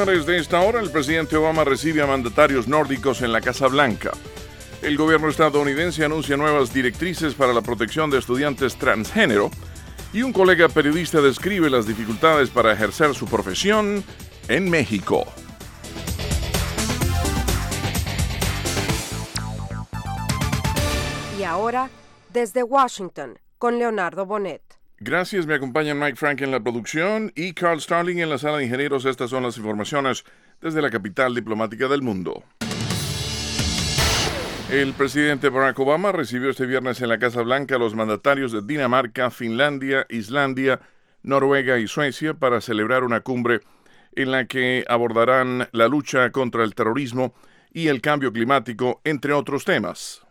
titulares de esta hora, el presidente Obama recibe a mandatarios nórdicos en la Casa Blanca. El gobierno estadounidense anuncia nuevas directrices para la protección de estudiantes transgénero y un colega periodista describe las dificultades para ejercer su profesión en México. Y ahora, desde Washington, con Leonardo Bonet. Gracias, me acompañan Mike Frank en la producción y Carl Starling en la sala de ingenieros. Estas son las informaciones desde la capital diplomática del mundo. El presidente Barack Obama recibió este viernes en la Casa Blanca a los mandatarios de Dinamarca, Finlandia, Islandia, Noruega y Suecia para celebrar una cumbre en la que abordarán la lucha contra el terrorismo y el cambio climático, entre otros temas.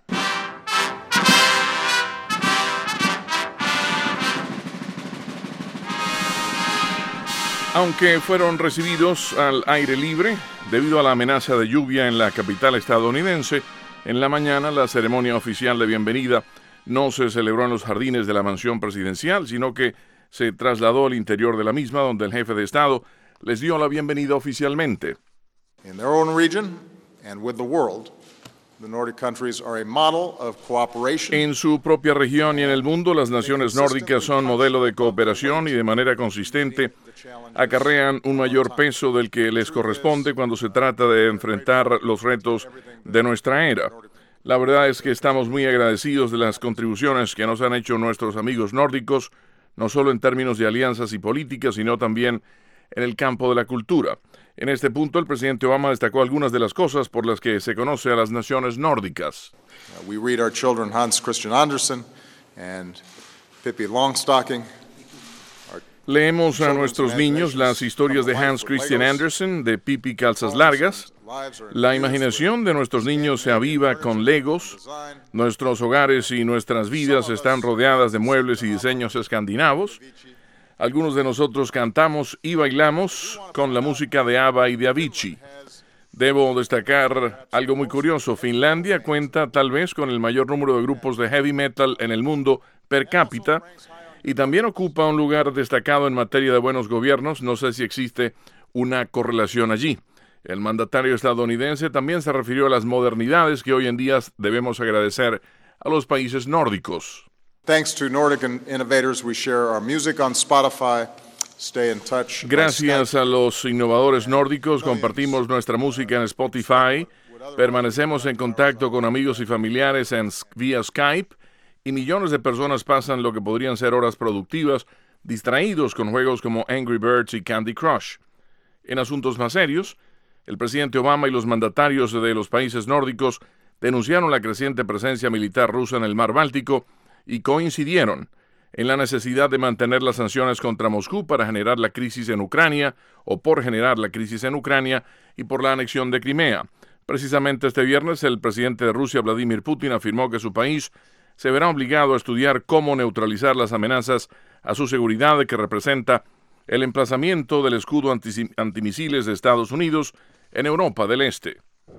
Aunque fueron recibidos al aire libre debido a la amenaza de lluvia en la capital estadounidense, en la mañana la ceremonia oficial de bienvenida no se celebró en los jardines de la mansión presidencial, sino que se trasladó al interior de la misma, donde el jefe de Estado les dio la bienvenida oficialmente. In their own region and with the world, the Nordic countries are a model of cooperation. En su propia región y en el mundo, las naciones nórdicas son modelo de cooperación y de manera consistente acarrean un mayor peso del que les corresponde cuando se trata de enfrentar los retos de nuestra era. La verdad es que estamos muy agradecidos de las contribuciones que nos han hecho nuestros amigos nórdicos, no solo en términos de alianzas y políticas, sino también en el campo de la cultura. En este punto, el presidente Obama destacó algunas de las cosas por las que se conoce a las naciones nórdicas. We read our children Hans Christian Andersen and Pippi Longstocking. Leemos a nuestros niños las historias de Hans Christian Andersen, de Pippi Calzas Largas. La imaginación de nuestros niños se aviva con Legos. Nuestros hogares y nuestras vidas están rodeadas de muebles y diseños escandinavos. Algunos de nosotros cantamos y bailamos con la música de ABBA y de Avicii. Debo destacar algo muy curioso. Finlandia cuenta tal vez con el mayor número de grupos de heavy metal en el mundo per cápita y también ocupa un lugar destacado en materia de buenos gobiernos. No sé si existe una correlación allí. El mandatario estadounidense también se refirió a las modernidades que hoy en día debemos agradecer a los países nórdicos. Thanks to Nordic innovators, we share our music on Spotify. Stay in touch. Gracias a los innovadores nórdicos, compartimos nuestra música en Spotify, permanecemos en contacto con amigos y familiares vía Skype, y millones de personas pasan lo que podrían ser horas productivas, distraídos con juegos como Angry Birds y Candy Crush. En asuntos más serios, el presidente Obama y los mandatarios de los países nórdicos denunciaron la creciente presencia militar rusa en el mar Báltico y coincidieron en la necesidad de mantener las sanciones contra Moscú para generar la crisis en Ucrania o por generar la crisis en Ucrania y por la anexión de Crimea. Precisamente este viernes, el presidente de Rusia, Vladimir Putin, afirmó que su país se verá obligado a estudiar cómo neutralizar las amenazas a su seguridad que representa el emplazamiento del escudo antimisiles de Estados Unidos en Europa del Este.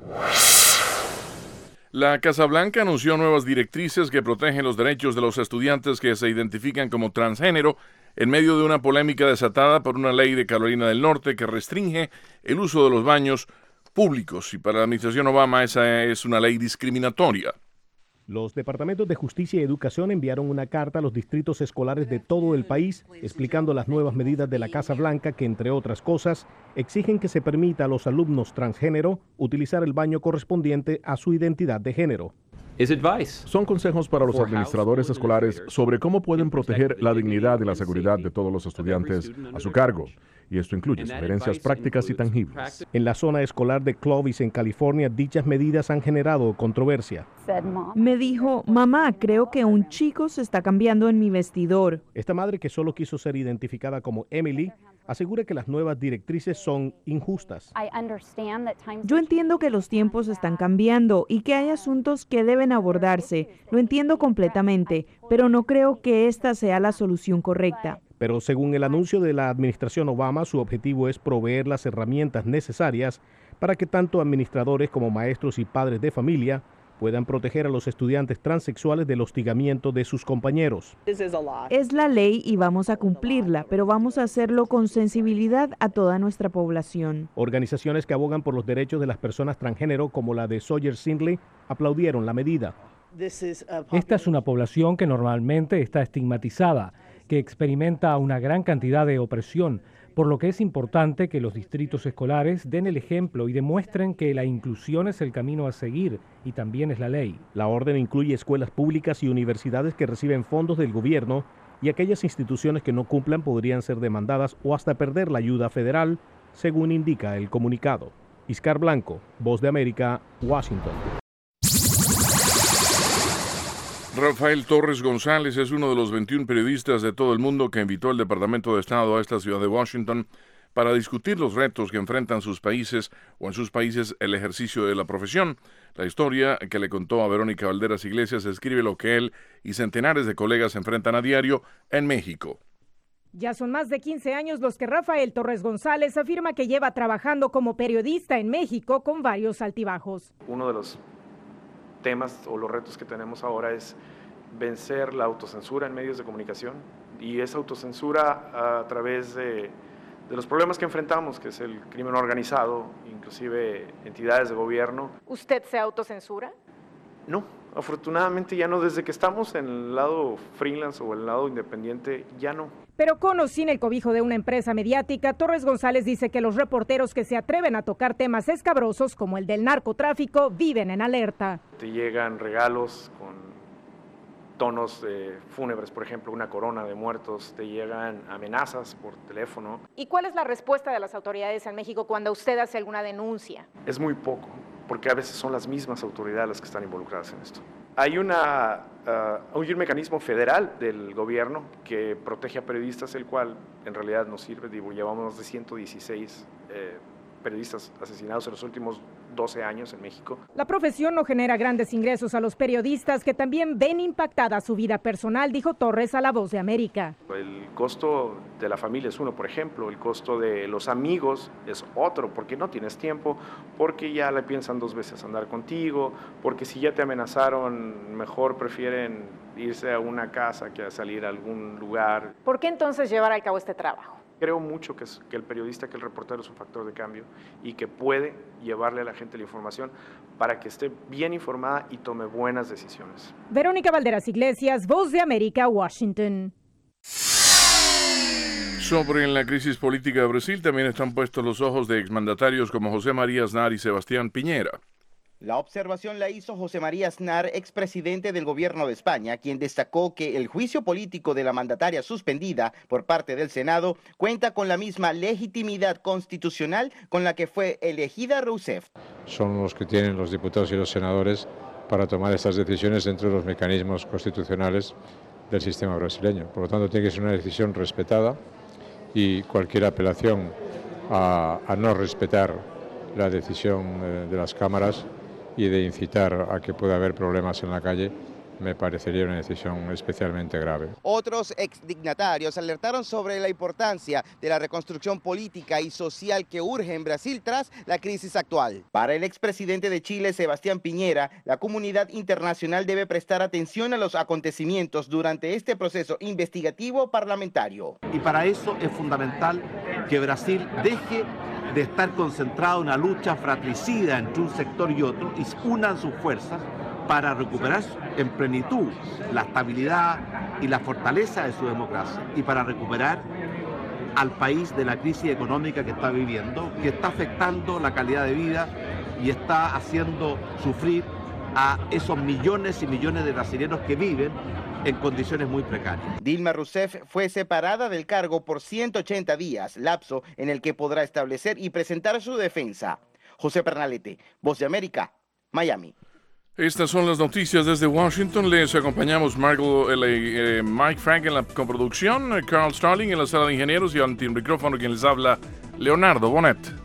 La Casa Blanca anunció nuevas directrices que protegen los derechos de los estudiantes que se identifican como transgénero en medio de una polémica desatada por una ley de Carolina del Norte que restringe el uso de los baños públicos. Y para la administración Obama esa es una ley discriminatoria. Los departamentos de Justicia y Educación enviaron una carta a los distritos escolares de todo el país explicando las nuevas medidas de la Casa Blanca que, entre otras cosas, exigen que se permita a los alumnos transgénero utilizar el baño correspondiente a su identidad de género. Son consejos para los administradores escolares sobre cómo pueden proteger la dignidad y la seguridad de todos los estudiantes a su cargo. Y esto incluye sugerencias prácticas y tangibles. En la zona escolar de Clovis, en California, dichas medidas han generado controversia. Me dijo, mamá, creo que un chico se está cambiando en mi vestidor. Esta madre, que solo quiso ser identificada como Emily, asegura que las nuevas directrices son injustas. Yo entiendo que los tiempos están cambiando y que hay asuntos que deben abordarse. Lo entiendo completamente, pero no creo que esta sea la solución correcta. Pero según el anuncio de la administración Obama, su objetivo es proveer las herramientas necesarias para que tanto administradores como maestros y padres de familia puedan proteger a los estudiantes transexuales del hostigamiento de sus compañeros. Es la ley y vamos a cumplirla, pero vamos a hacerlo con sensibilidad a toda nuestra población. Organizaciones que abogan por los derechos de las personas transgénero, como la de Sawyer Sindley, aplaudieron la medida. Esta es una población que normalmente está estigmatizada, que experimenta una gran cantidad de opresión, por lo que es importante que los distritos escolares den el ejemplo y demuestren que la inclusión es el camino a seguir y también es la ley. La orden incluye escuelas públicas y universidades que reciben fondos del gobierno, y aquellas instituciones que no cumplan podrían ser demandadas o hasta perder la ayuda federal, según indica el comunicado. Iscar Blanco, Voz de América, Washington. Rafael Torres González es uno de los 21 periodistas de todo el mundo que invitó el Departamento de Estado a esta ciudad de Washington para discutir los retos que enfrentan sus países o en sus países el ejercicio de la profesión. La historia que le contó a Verónica Valderas Iglesias escribe lo que él y centenares de colegas enfrentan a diario en México. Ya son más de 15 años los que Rafael Torres González afirma que lleva trabajando como periodista en México con varios altibajos. Uno de los temas o los retos que tenemos ahora es vencer la autocensura en medios de comunicación, y esa autocensura a través de los problemas que enfrentamos, que es el crimen organizado, inclusive entidades de gobierno. ¿Usted se autocensura? No, afortunadamente ya no. Desde que estamos en el lado freelance o el lado independiente, ya no. Pero con o sin el cobijo de una empresa mediática, Torres González dice que los reporteros que se atreven a tocar temas escabrosos como el del narcotráfico viven en alerta. Te llegan regalos con tonos fúnebres, por ejemplo, una corona de muertos, te llegan amenazas por teléfono. ¿Y cuál es la respuesta de las autoridades en México cuando usted hace alguna denuncia? Es muy poco, porque a veces son las mismas autoridades las que están involucradas en esto. Hay un mecanismo federal del gobierno que protege a periodistas, el cual en realidad nos sirve. Llevamos más de 116 periodistas asesinados en los últimos 12 años en México. La profesión no genera grandes ingresos a los periodistas, que también ven impactada su vida personal, dijo Torres a La Voz de América. El costo de la familia es uno, por ejemplo, el costo de los amigos es otro, porque no tienes tiempo, porque ya le piensan dos veces andar contigo, porque si ya te amenazaron, mejor prefieren irse a una casa que a salir a algún lugar. ¿Por qué entonces llevar a cabo este trabajo? Creo mucho que el periodista, que el reportero es un factor de cambio y que puede llevarle a la gente la información para que esté bien informada y tome buenas decisiones. Verónica Valderas Iglesias, Voz de América, Washington. Sobre la crisis política de Brasil también están puestos los ojos de exmandatarios como José María Aznar y Sebastián Piñera. La observación la hizo José María Aznar, expresidente del gobierno de España, quien destacó que el juicio político de la mandataria suspendida por parte del Senado cuenta con la misma legitimidad constitucional con la que fue elegida Rousseff. Son los que tienen los diputados y los senadores para tomar estas decisiones dentro de los mecanismos constitucionales del sistema brasileño. Por lo tanto, tiene que ser una decisión respetada, y cualquier apelación a no respetar la decisión de las cámaras y de incitar a que pueda haber problemas en la calle, me parecería una decisión especialmente grave. Otros exdignatarios alertaron sobre la importancia de la reconstrucción política y social que urge en Brasil tras la crisis actual. Para el expresidente de Chile, Sebastián Piñera, la comunidad internacional debe prestar atención a los acontecimientos durante este proceso investigativo parlamentario. Y para eso es fundamental que Brasil deje de estar concentrado en una lucha fratricida entre un sector y otro y unan sus fuerzas para recuperar en plenitud la estabilidad y la fortaleza de su democracia, y para recuperar al país de la crisis económica que está viviendo, que está afectando la calidad de vida y está haciendo sufrir a esos millones y millones de brasileños que viven en condiciones muy precarias. Dilma Rousseff fue separada del cargo por 180 días, lapso en el que podrá establecer y presentar su defensa. José Pernalete, Voz de América, Miami. Estas son las noticias desde Washington. Les acompañamos Mike Frank en la coproducción, Carl Starling en la sala de ingenieros, y ante el micrófono quien les habla, Leonardo Bonet.